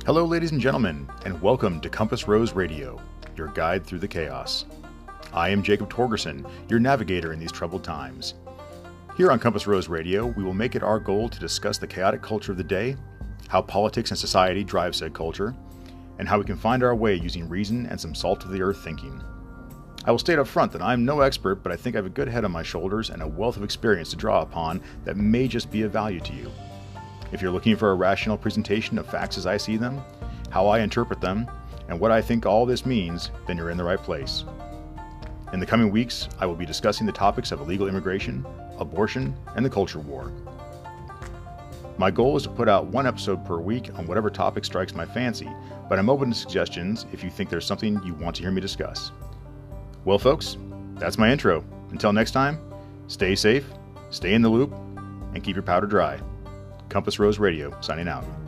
Hello, ladies and gentlemen, and welcome to Compass Rose Radio, your guide through the chaos. I am Jacob Torgerson, your navigator in these troubled times. Here on Compass Rose Radio, we will make it our goal to discuss the chaotic culture of the day, how politics and society drive said culture, and how we can find our way using reason and some salt-of-the-earth thinking. I will state up front that I am no expert, but I think I have a good head on my shoulders and a wealth of experience to draw upon that may just be of value to you. If you're looking for a rational presentation of facts as I see them, how I interpret them, and what I think all this means, then you're in the right place. In the coming weeks, I will be discussing the topics of illegal immigration, abortion, and the culture war. My goal is to put out one episode per week on whatever topic strikes my fancy, but I'm open to suggestions if you think there's something you want to hear me discuss. Well, folks, that's my intro. Until next time, stay safe, stay in the loop, and keep your powder dry. Compass Rose Radio, signing out.